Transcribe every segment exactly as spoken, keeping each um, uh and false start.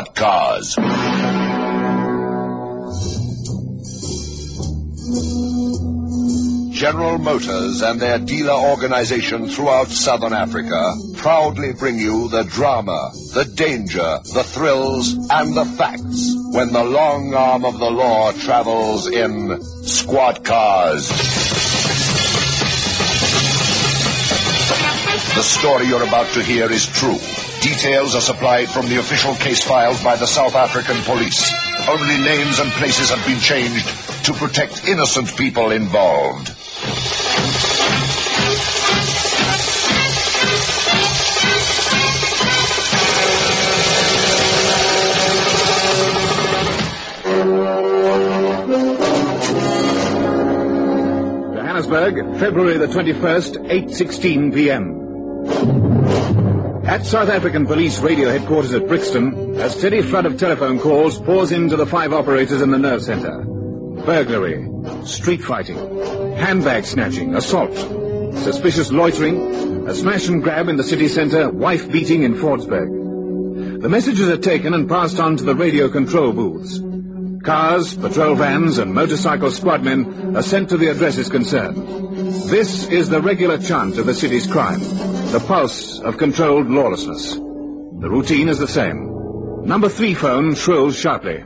Squad Cars. General Motors and their dealer organization throughout Southern Africa proudly bring you the drama, the danger, the thrills, and the facts when the long arm of the law travels in Squad Cars. The story you're about to hear is true. Details are supplied from the official case files by the South African police. Only names and places have been changed to protect innocent people involved. Johannesburg, February the twenty-first, eight sixteen p.m. At South African Police Radio Headquarters at Brixton, a steady flood of telephone calls pours into the five operators in the nerve center. Burglary, street fighting, handbag snatching, assault, suspicious loitering, a smash and grab in the city center, wife beating in Fordsburg. The messages are taken and passed on to the radio control booths. Cars, patrol vans, and motorcycle squadmen are sent to the addresses concerned. This is the regular chant of the city's crime, the pulse of controlled lawlessness. The routine is the same. Number three phone shrills sharply.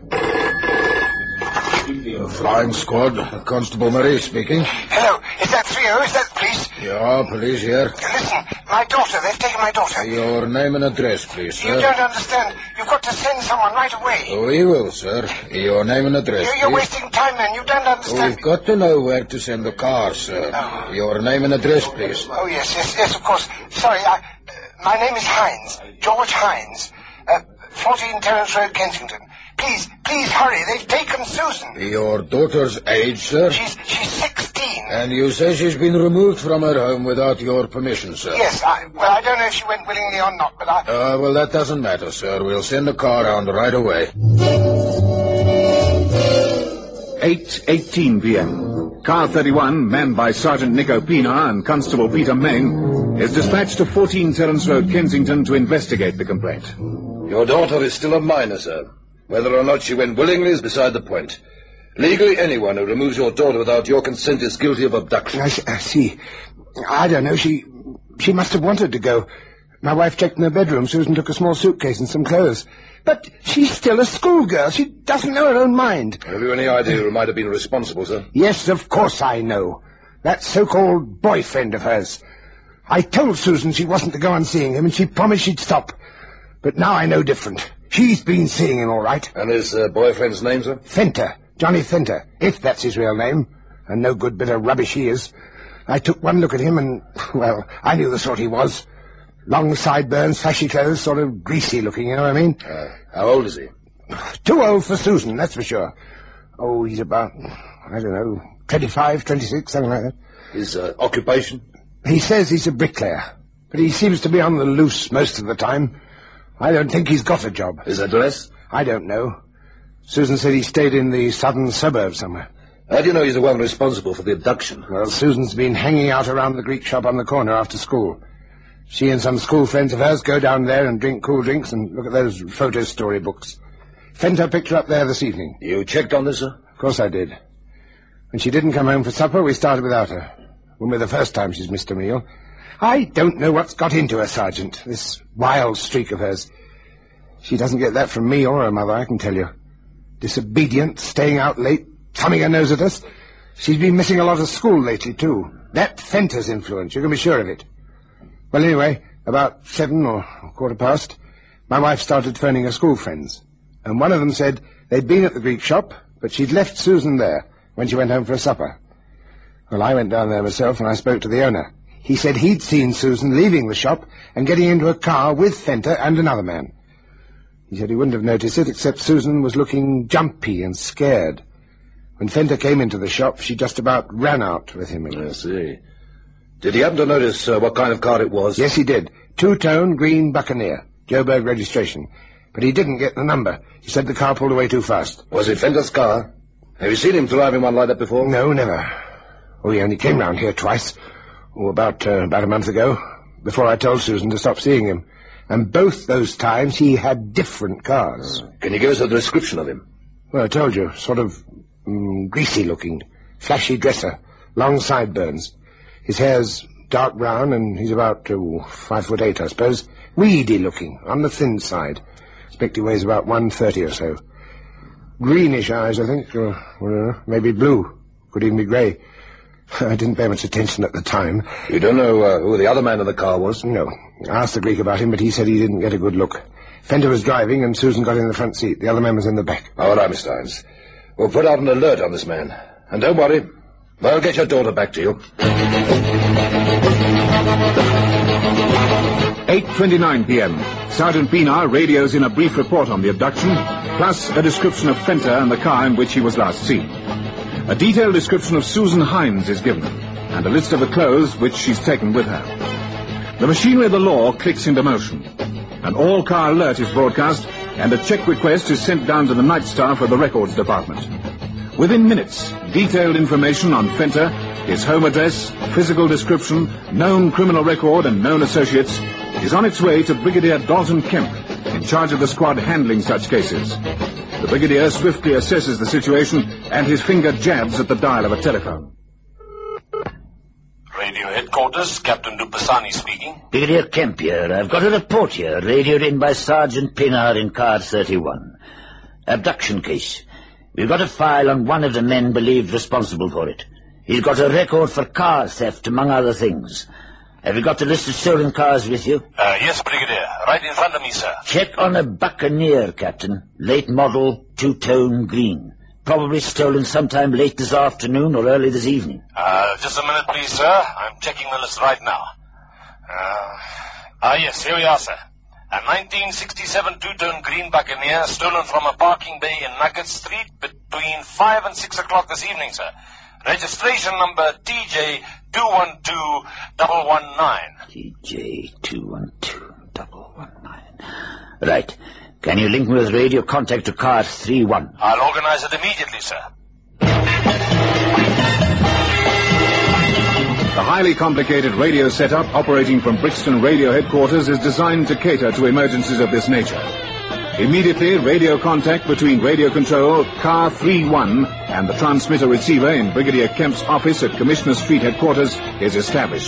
Flying squad, Constable Marie speaking. Hello, is that three oh? Is that the police? Yeah, police here. Listen, my daughter, they've taken my daughter. Your name and address, please, sir. You don't understand. You've got to send someone right away. We will, sir. Your name and address, You're, you're please. wasting time, man. You don't understand. We've got to know where to send the car, sir. Oh. Your name and address, please. Oh, yes, yes, yes, of course. Sorry, I, uh, my name is Hines. George Hines. Uh, fourteen Terence Road, Kensington. Please, please hurry. They've taken Susan. Your daughter's age, sir? She's she's sixteen. And you say she's been removed from her home without your permission, sir? Yes, I, well, I don't know if she went willingly or not, but I... Uh, well, that doesn't matter, sir. We'll send the car round right away. eight eighteen p.m. Car thirty-one, manned by Sergeant Nico Pina and Constable Peter Meng, is dispatched to fourteen Terence Road, Kensington, to investigate the complaint. Your daughter is still a minor, sir. Whether or not she went willingly is beside the point. Legally, anyone who removes your daughter without your consent is guilty of abduction. I, I see. I don't know. She she must have wanted to go. My wife checked in her bedroom. Susan took a small suitcase and some clothes. But she's still a schoolgirl. She doesn't know her own mind. Have you any idea who might have been responsible, sir? Yes, of course I know. That so-called boyfriend of hers. I told Susan she wasn't to go on seeing him, and she promised she'd stop. But now I know different. She's been seeing him, all right. And his uh, boyfriend's name, sir? Fenter. Johnny Fenter, if that's his real name. And no good bit of rubbish he is. I took one look at him and, well, I knew the sort he was. Long sideburns, flashy clothes, sort of greasy looking, you know what I mean? Uh, how old is he? Too old for Susan, that's for sure. Oh, he's about, I don't know, twenty-five, twenty-six, something like that. His uh, occupation? He says he's a bricklayer, but he seems to be on the loose most of the time. I don't think he's got a job. His address? I don't know. Susan said he stayed in the southern suburbs somewhere. How do you know he's the one responsible for the abduction? Well, Susan's been hanging out around the Greek shop on the corner after school. She and some school friends of hers go down there and drink cool drinks and look at those photo story books. Fenter picked her up there this evening. You checked on this, sir? Of course I did. When she didn't come home for supper, we started without her. Won't be the first time she's missed a meal. I don't know what's got into her, Sergeant, this wild streak of hers. She doesn't get that from me or her mother, I can tell you. Disobedient, staying out late, thumbing her nose at us. She's been missing a lot of school lately, too. That Fenter's influence, you can be sure of it. Well, anyway, about seven or quarter past, my wife started phoning her school friends. And one of them said they'd been at the Greek shop, but she'd left Susan there when she went home for a supper. Well, I went down there myself and I spoke to the owner. He said he'd seen Susan leaving the shop and getting into a car with Fenter and another man. He said he wouldn't have noticed it, except Susan was looking jumpy and scared. When Fenter came into the shop, she just about ran out with him again. I see. Did he happen to notice uh, what kind of car it was? Yes, he did. Two-tone green Buccaneer, Joburg registration. But he didn't get the number. He said the car pulled away too fast. Was it Fenter's car? Have you seen him driving one like that before? No, never. Oh, he only came round here twice. Oh, about, uh, about a month ago, before I told Susan to stop seeing him. And both those times he had different cars. Uh, can you give us a description of him? Well, I told you, sort of mm, greasy-looking, flashy dresser, long sideburns. His hair's dark brown, and he's about oh, five foot eight, I suppose. Weedy-looking, on the thin side. Expect he weighs about one thirty or so. Greenish eyes, I think, or, or maybe blue. Could even be grey. I didn't pay much attention at the time. You don't know uh, who the other man in the car was? No. I asked the Greek about him, but he said he didn't get a good look. Fender was driving, and Susan got in the front seat. The other man was in the back. All right, Mister Hines. We'll put out an alert on this man. And don't worry, we'll get your daughter back to you. eight twenty-nine p.m. Sergeant Pienaar radios in a brief report on the abduction, plus a description of Fenter and the car in which he was last seen. A detailed description of Susan Hines is given, and a list of the clothes which she's taken with her. The machinery of the law clicks into motion. An all-car alert is broadcast, and a check request is sent down to the night staff of the records department. Within minutes, detailed information on Fenter, his home address, physical description, known criminal record, and known associates is on its way to Brigadier Dalton Kemp, in charge of the squad handling such cases. The Brigadier swiftly assesses the situation, and his finger jabs at the dial of a telephone. Radio headquarters, Captain Dupasani speaking. Brigadier Kemp here. I've got a report here, radioed in by Sergeant Pienaar in car thirty-one. Abduction case. We've got a file on one of the men believed responsible for it. He's got a record for car theft, among other things. Have you got the list of stolen cars with you? Uh, yes, Brigadier. Right in front of me, sir. Check on a Buccaneer, Captain. Late model, two-tone green. Probably stolen sometime late this afternoon or early this evening. Uh, just a minute, please, sir. I'm checking the list right now. Uh, ah, yes, here we are, sir. A nineteen sixty-seven two-tone green Buccaneer stolen from a parking bay in Nugget Street between five and six o'clock this evening, sir. Registration number T J two one two one one nine. T J two one two one one nine. Right. Can you link me with radio contact to car three one? I'll organize it immediately, sir. The highly complicated radio setup operating from Brixton Radio Headquarters is designed to cater to emergencies of this nature. Immediately, radio contact between radio control, car three one, and the transmitter receiver in Brigadier Kemp's office at Commissioner Street Headquarters is established.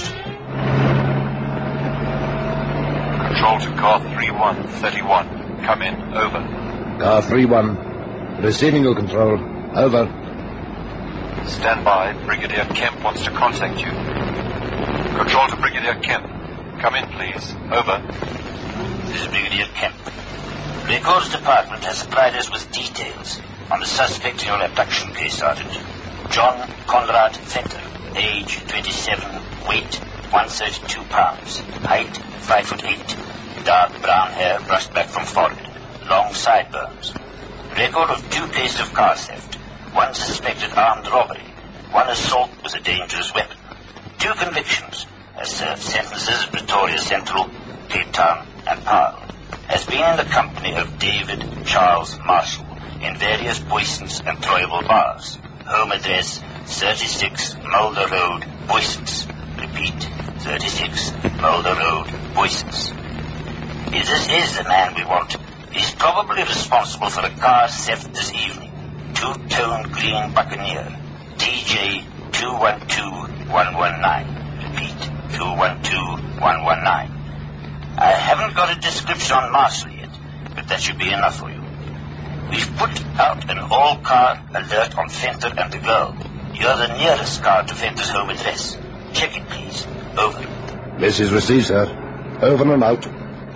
Control to car three one, thirty-one. Come in, over. Car three one, receiving your control, over. Stand by. Brigadier Kemp wants to contact you. Control to Brigadier Kemp. Come in, please. Over. This is Brigadier Kemp. Records Department has supplied us with details on the suspect in your abduction case, Sergeant. John Conrad Fenter, age twenty-seven, weight one hundred thirty-two pounds, height five foot eight, dark brown hair brushed back from forehead, long sideburns. Record of two cases of car theft, one suspected armed robbery, one assault with a dangerous weapon. Two convictions, has served sentences at Pretoria Central, Cape Town, and Paarl. Has been in the company of David Charles Marshall in various Boysons and Troyable bars. Home address thirty-six Mulder Road, Boysons. Repeat, thirty-six Mulder Road, Boysons. If this is the man we want, he's probably responsible for a car theft this evening. Two-tone green Buccaneer, T J two one two one one nine. Repeat, two one two one one nine. I haven't got a description on Marshall yet, but that should be enough for you. We've put out an all-car alert on Fenter and the girl. You're the nearest car to Fenter's home address. Check it, please. Over. Message received, sir. Over and out.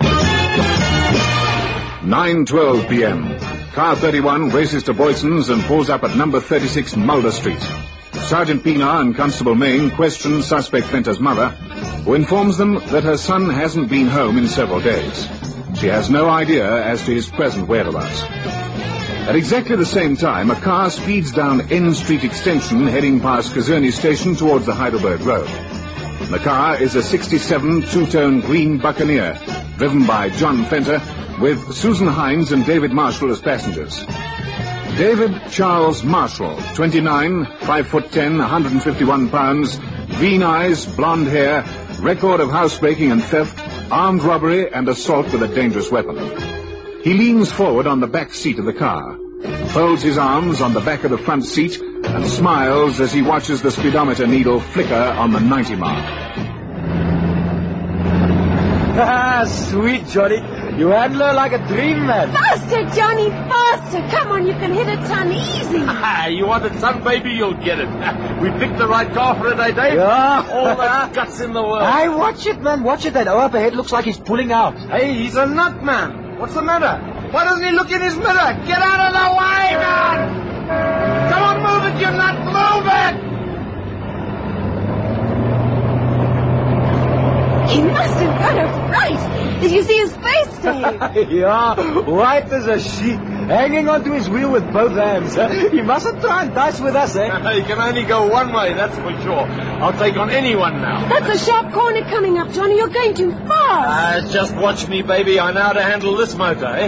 nine twelve p.m. Car thirty-one races to Boysons and pulls up at number thirty-six Mulder Street. Sergeant Pienaar and Constable Main question suspect Fenter's mother, who informs them that her son hasn't been home in several days. She has no idea as to his present whereabouts. At exactly the same time, a car speeds down N Street Extension heading past Kazerni Station towards the Heidelberg Road. The car is a sixty-seven two-tone green Buccaneer, driven by John Fenter, with Susan Hines and David Marshall as passengers. David Charles Marshall, twenty-nine, five foot ten, one hundred fifty-one pounds, green eyes, blonde hair, record of housebreaking and theft, armed robbery and assault with a dangerous weapon. He leans forward on the back seat of the car, folds his arms on the back of the front seat, and smiles as he watches the speedometer needle flicker on the ninety mark. Ah, sweet Johnny. You handle her like a dream, man. Faster, Johnny, faster. Come on, you can hit a ton easy. You want it, son, baby? You'll get it. We picked the right car for it, eh, Dave? Yeah. All the guts in the world. Hey, watch it, man. Watch it. That O up ahead looks like he's pulling out. Hey, he's a nut, man. What's the matter? Why doesn't he look in his mirror? Get out of the way, man! Come on, move it, you nut! Move it! He must have got it right. Did you see his face, Dave? Yeah, white as a sheet, hanging onto his wheel with both hands. He mustn't try and dice with us, eh? He can only go one way, that's for sure. I'll take on anyone now. That's a sharp corner coming up, Johnny. You're going too fast. Uh, just watch me, baby. I know how to handle this motor, eh?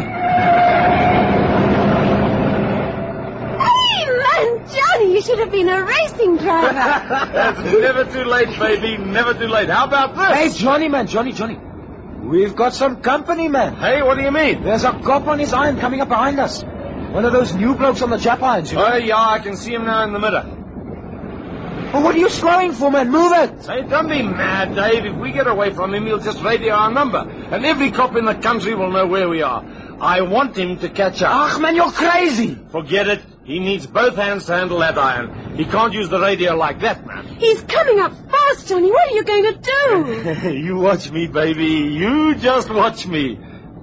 Hey, man, Johnny, you should have been a racing driver. It's never too late, baby. Never too late. How about this? Hey, Johnny, man, Johnny, Johnny. We've got some company, man. Hey, what do you mean? There's a cop on his iron coming up behind us. One of those new blokes on the Jap irons, you know? Oh, yeah, I can see him now in the mirror. Well, what are you slowing for, man? Move it! Hey, don't be mad, Dave. If we get away from him, he'll just radio our number. And every cop in the country will know where we are. I want him to catch up. Ach, man, you're crazy! Forget it. He needs both hands to handle that iron. He can't use the radio like that, man. He's coming up fast, Johnny. What are you going to do? You watch me, baby. You just watch me.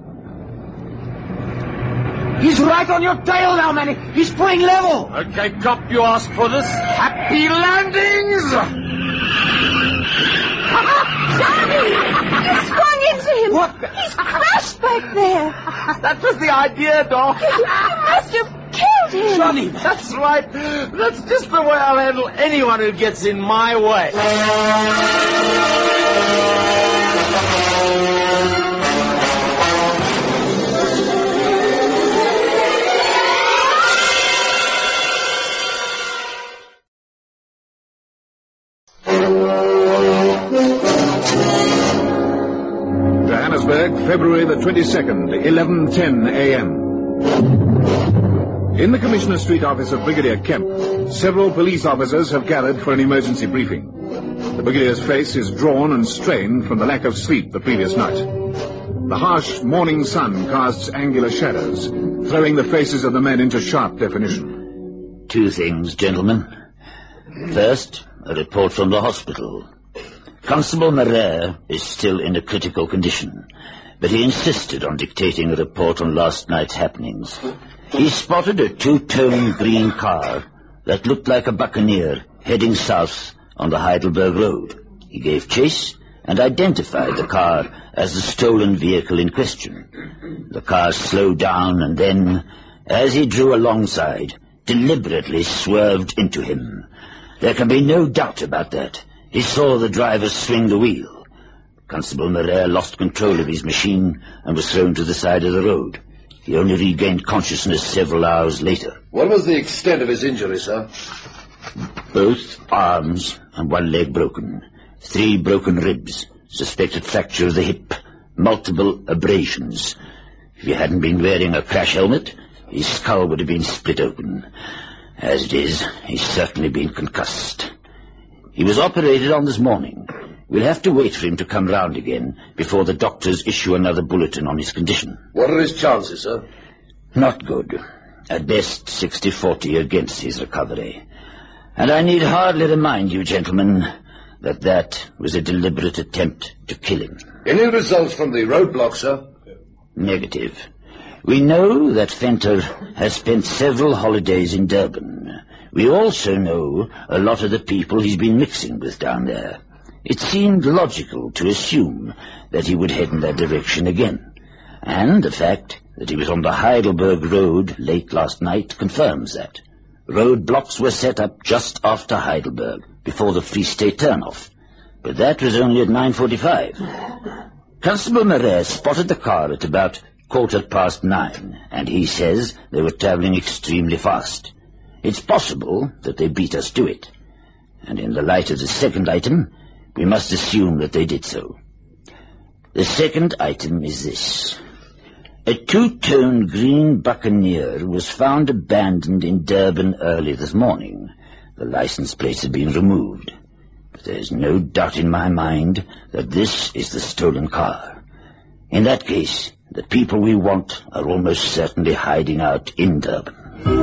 He's right on your tail now, man. He's pulling level. Okay, cop, you asked for this. Happy landings! Johnny! You swung into him. What? He's crashed back there. That was the idea, Doc. You must have killed him. Johnny, That's right. That's just the way I'll handle anyone who gets in my way. Johannesburg, February the twenty-second, eleven ten a.m. In the Commissioner Street office of Brigadier Kemp, several police officers have gathered for an emergency briefing. The Brigadier's face is drawn and strained from the lack of sleep the previous night. The harsh morning sun casts angular shadows, throwing the faces of the men into sharp definition. Two things, gentlemen. First, a report from the hospital. Constable Marais is still in a critical condition, but he insisted on dictating a report on last night's happenings. He spotted a two-tone green car that looked like a buccaneer heading south on the Heidelberg Road. He gave chase and identified the car as the stolen vehicle in question. The car slowed down and then, as he drew alongside, deliberately swerved into him. There can be no doubt about that. He saw the driver swing the wheel. Constable Marais lost control of his machine and was thrown to the side of the road. He only regained consciousness several hours later. What was the extent of his injury, sir? Both arms and one leg broken. Three broken ribs. Suspected fracture of the hip. Multiple abrasions. If he hadn't been wearing a crash helmet, his skull would have been split open. As it is, he's certainly been concussed. He was operated on this morning. We'll have to wait for him to come round again before the doctors issue another bulletin on his condition. What are his chances, sir? Not good. At best, sixty forty against his recovery. And I need hardly remind you, gentlemen, that that was a deliberate attempt to kill him. Any results from the roadblock, sir? Negative. We know that Venter has spent several holidays in Durban. We also know a lot of the people he's been mixing with down there. It seemed logical to assume that he would head in that direction again. And the fact that he was on the Heidelberg Road late last night confirms that. Roadblocks were set up just after Heidelberg, before the Free State turnoff. But that was only at nine forty-five. Constable Marais spotted the car at about quarter past nine, and he says they were traveling extremely fast. It's possible that they beat us to it. And in the light of the second item, we must assume that they did so. The second item is this. A two-tone green Buccaneer was found abandoned in Durban early this morning. The license plates have been removed. But there is no doubt in my mind that this is the stolen car. In that case, the people we want are almost certainly hiding out in Durban.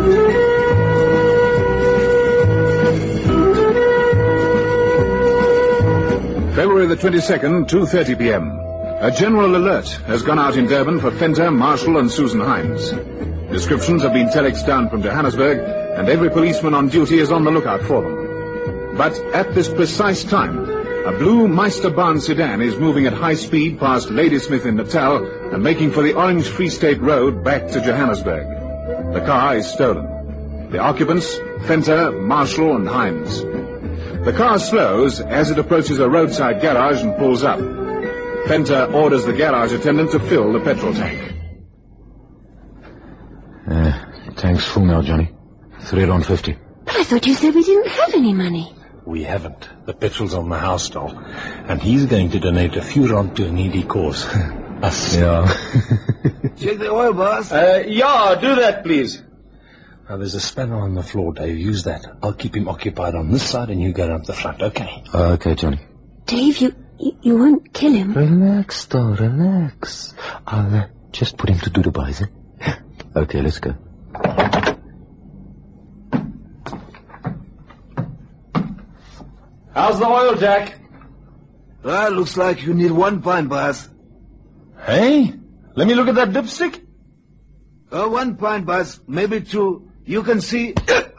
February the twenty-second, two thirty p.m. A general alert has gone out in Durban for Venter, Marshall and Susan Hines. Descriptions have been telexed down from Johannesburg, and every policeman on duty is on the lookout for them. But at this precise time, a blue Meisterbahn sedan is moving at high speed past Ladysmith in Natal and making for the Orange Free State Road back to Johannesburg. The car is stolen. The occupants, Venter, Marshall and Hines. The car slows as it approaches a roadside garage and pulls up. Venter orders the garage attendant to fill the petrol tank. Uh, the tank's full now, Johnny. Three rand fifty. But I thought you said we didn't have any money. We haven't. The petrol's on the house doll. And he's going to donate a few rand to a needy cause. Us. Yeah. Check the oil, boss. Uh, yeah, do that, please. Now, there's a spanner on the floor, Dave. Use that. I'll keep him occupied on this side and you go down to the front, okay? Uh, okay, Johnny. Dave, you, you, you won't kill him. Relax, though, relax. I'll uh, just put him to do the buys, eh? Okay, let's go. How's the oil, Jack? Well, looks like you need one pint, boss. Hey? Let me look at that dipstick. Uh, one pint, boss. Maybe two. You can see...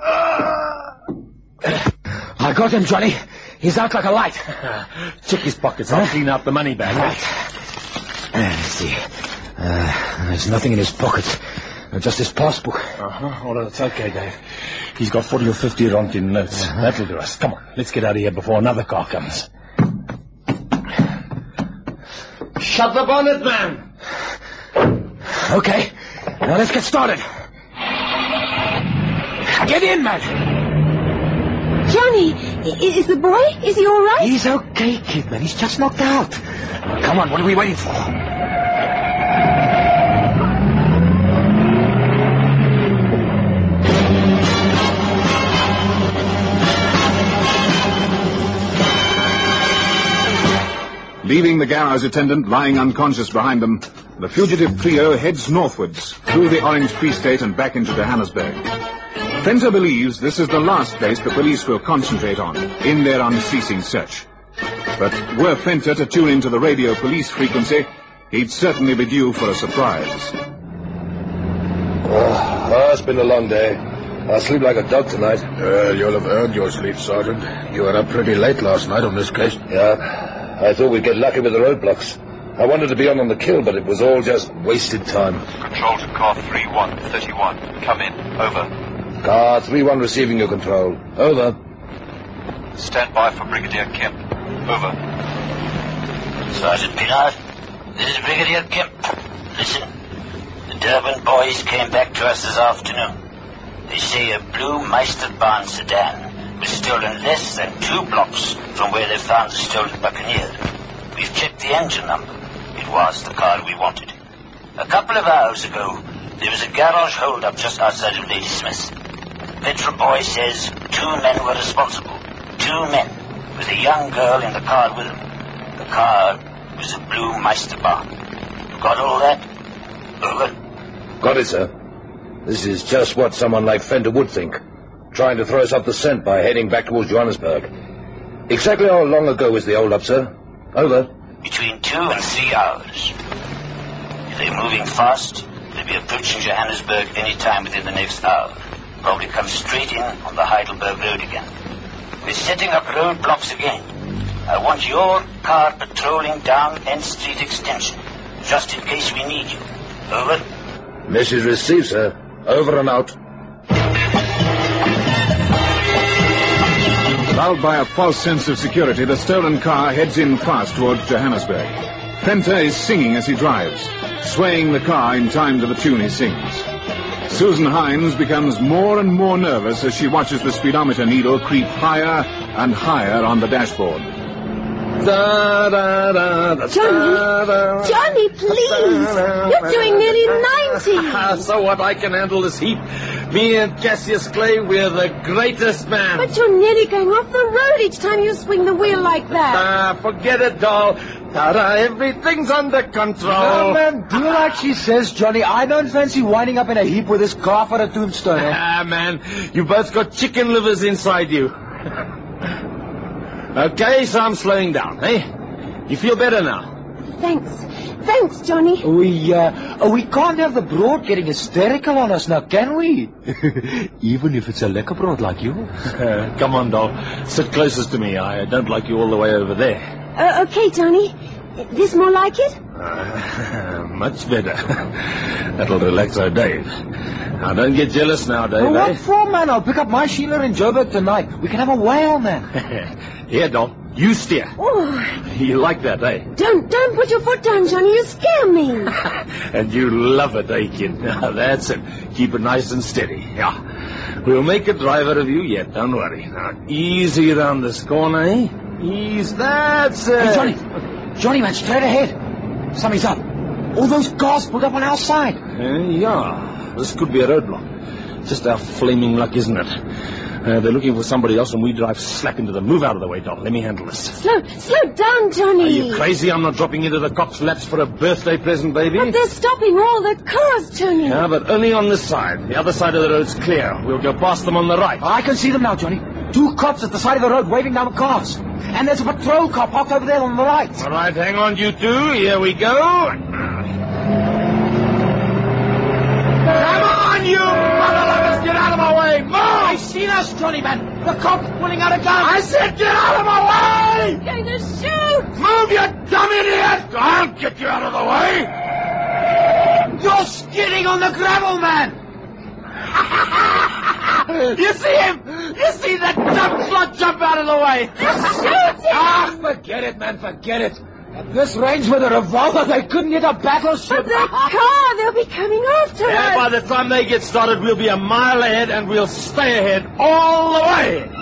I got him, Johnny. He's out like a light. Check his pockets. I'll clean out the money bag. Right. Uh, let's see. Uh, there's nothing in his pockets. Uh, just his passport. Uh-huh. Oh, that's okay, Dave. He's got forty or fifty rand in notes. Uh-huh. That'll do us. Come on, let's get out of here before another car comes. Shut the bonnet, man. Okay. Now let's get started. Get in, man. Johnny, i- is the boy? Is he all right? He's okay, Kidman. He's just knocked out. Come on, what are we waiting for? Leaving the garage attendant lying unconscious behind them, the fugitive trio heads northwards, through the Orange Free State and back into Johannesburg. Venter believes this is the last place the police will concentrate on, in their unceasing search. But were Venter to tune into the radio police frequency, he'd certainly be due for a surprise. Oh, oh, it's been a long day. I'll sleep like a dog tonight. Well, you'll have earned your sleep, Sergeant. You were up pretty late last night on this case. Yeah. I thought we'd get lucky with the roadblocks. I wanted to be on on the kill, but it was all just wasted time. Control to car three one thirty-one. Come in. Over. Car three one receiving your control. Over. Stand by for Brigadier Kemp. Over. Sergeant Pinard, this is Brigadier Kemp. Listen, the Durban boys came back to us this afternoon. They say a blue Meisterbahn sedan was stolen less than two blocks from where they found the stolen Buccaneer. We've checked the engine number. It was the car we wanted. A couple of hours ago, there was a garage hold-up just outside of Ladysmith. Petrol Boy says two men were responsible. Two men, with a young girl in the car with them. The car was a blue Meisterbahn. Got all that? Over. Got it, sir. This is just what someone like Venter would think. Trying to throw us off the scent by heading back towards Johannesburg. Exactly how long ago was the hold-up, sir? Over. Between two and three hours. If they're moving fast, they'll be approaching Johannesburg any time within the next hour. Probably come straight in on the Heidelberg Road again. We're setting up roadblocks again. I want your car patrolling down N Street Extension, just in case we need you. Over. Message received, sir. Over and out. Lulled by a false sense of security, the stolen car heads in fast towards Johannesburg. Venter is singing as he drives, swaying the car in time to the tune he sings. Susan Hines becomes more and more nervous as she watches the speedometer needle creep higher and higher on the dashboard. Da, da, da, da, Johnny, da, da, Johnny, please. You're doing nearly ninety. So what? I can handle this heat. Me and Cassius Clay, we're the greatest man. But you're nearly going off the road each time you swing the wheel like that. Ah, forget it, doll. Ta-da, everything's under control. No, man, do like she says, Johnny. I don't fancy winding up in a heap with this car for a tombstone. Eh? Ah, man, you both got chicken livers inside you. Okay, so I'm slowing down, eh? You feel better now? Thanks. Thanks, Johnny. We, uh, oh, we can't have the broad getting hysterical on us now, can we? Even if it's a lekker broad like you. Uh, come on, doll. Sit closest to me. I don't like you all the way over there. Uh, okay, Johnny. This more like it? Uh, much better. That'll relax our Dave. Now, don't get jealous now, Dave. Well, what eh? for, man? I'll pick up my Sheila in Joburg tonight. We can have a whale, man. Here, doll. You steer. Oh. You like that, eh? Don't, don't put your foot down, Johnny. You scare me. And you love it, eh, kid? Now, that's it. Keep it nice and steady. Yeah. We'll make a driver of you yet. Don't worry. Now, easy around this corner, eh? Ease. That's it. Hey, Johnny. Johnny, man, straight ahead. Something's up. All those cars pulled up on our side. Uh, yeah. This could be a roadblock. Just our flaming luck, isn't it? Uh, they're looking for somebody else, and we drive slap into them. Move out of the way, Don. Let me handle this. Slow, slow down, Johnny. Are you crazy? I'm not dropping into the cops' laps for a birthday present, baby. But they're stopping all the cars, Johnny. Yeah, but only on this side. The other side of the road's clear. We'll go past them on the right. I can see them now, Johnny. Two cops at the side of the road waving down the cars. And there's a patrol car parked over there on the right. All right, hang on, you two. Here we go. Come on, you mother lovers! Get out of my way! Move! I've seen us, Johnny, man. The cop's pulling out a gun. I said get out of my way! He's going to shoot! Move, you dumb idiot! I'll get you out of the way! You're skidding on the gravel, man! You see him? You see that dumb slut jump out of the way? They're shooting! Ah, forget it, man, forget it. At this range with a revolver, they couldn't hit a battleship. But the car, they'll be coming after Yeah, us. by the time they get started, we'll be a mile ahead, and we'll stay ahead all the way.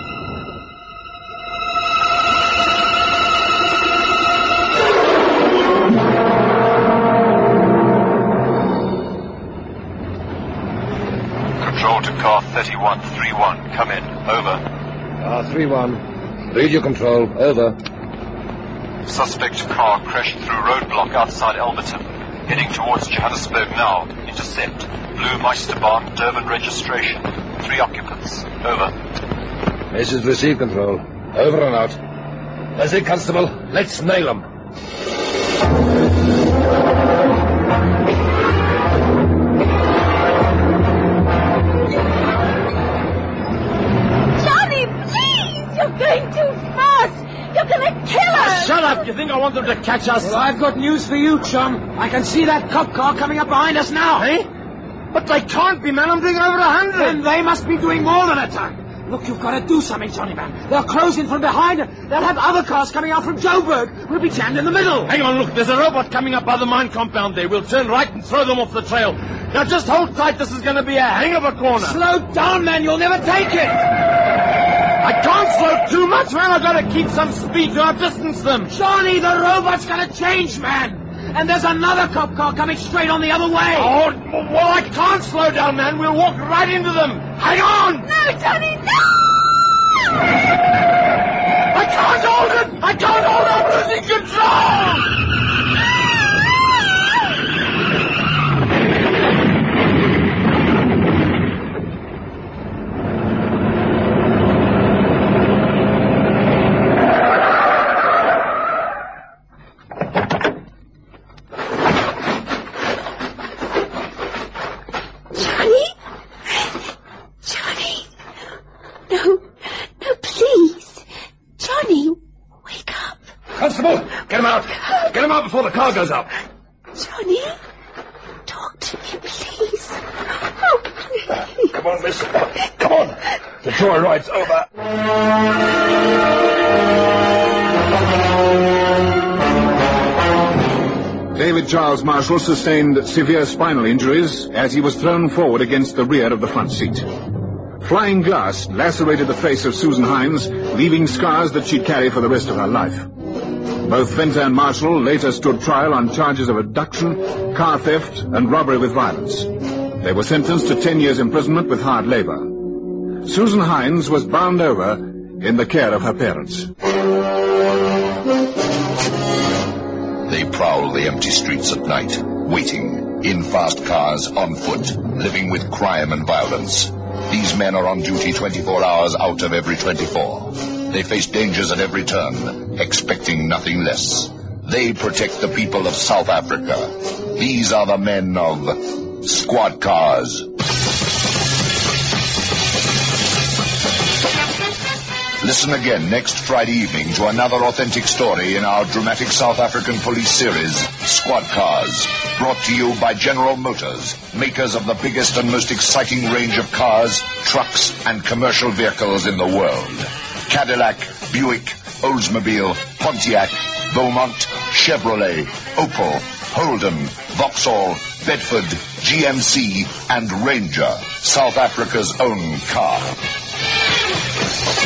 Control to car thirty-one three one. Come in. Over. Car three one. Read your control. Over. Suspect car crashed through roadblock outside Alberton. Heading towards Johannesburg now. Intercept. Blue Meisterbahn, Durban registration. Three occupants. Over. Message received, control. Over and out. That's it, Constable. Let's nail them. Johnny, please! You're going too fast! You're going to kill us! Shut up! You think I want them to catch us? Well, I've got news for you, chum. I can see that cop car coming up behind us now. Eh? But they can't be, man. I'm doing over a hundred. Then they must be doing more than a ton. Look, you've got to do something, Johnny, man. They'll close in from behind. They'll have other cars coming out from Joburg. We'll be jammed in the middle. Hang on, look. There's a robot coming up by the mine compound there. We'll turn right and throw them off the trail. Now, just hold tight. This is going to be a hang of a corner. Slow down, man. You'll never take it. I can't slow too much, man. I've got to keep some speed to outdistance them. Johnny, the robot's going to change, man. And there's another cop car coming straight on the other way. Oh, well, I can't slow down, man. We'll walk right into them. Hang on! No, Johnny, no! I can't hold it! I can't hold it! I'm losing control! Before the car goes up. Johnny, talk to me, please. Oh, please. Come on, miss. Come on. The tour ride's over. David Charles Marshall sustained severe spinal injuries as he was thrown forward against the rear of the front seat. Flying glass lacerated the face of Susan Hines, leaving scars that she'd carry for the rest of her life. Both Fenter and Marshall later stood trial on charges of abduction, car theft, and robbery with violence. They were sentenced to ten years imprisonment with hard labor. Susan Hines was bound over in the care of her parents. They prowl the empty streets at night, waiting, in fast cars, on foot, living with crime and violence. These men are on duty twenty-four hours out of every twenty-four. They face dangers at every turn, expecting nothing less. They protect the people of South Africa. These are the men of Squad Cars. Listen again next Friday evening to another authentic story in our dramatic South African police series, Squad Cars, brought to you by General Motors, makers of the biggest and most exciting range of cars, trucks, and commercial vehicles in the world. Cadillac, Buick, Oldsmobile, Pontiac, Beaumont, Chevrolet, Opel, Holden, Vauxhall, Bedford, G M C, and Ranger, South Africa's own car.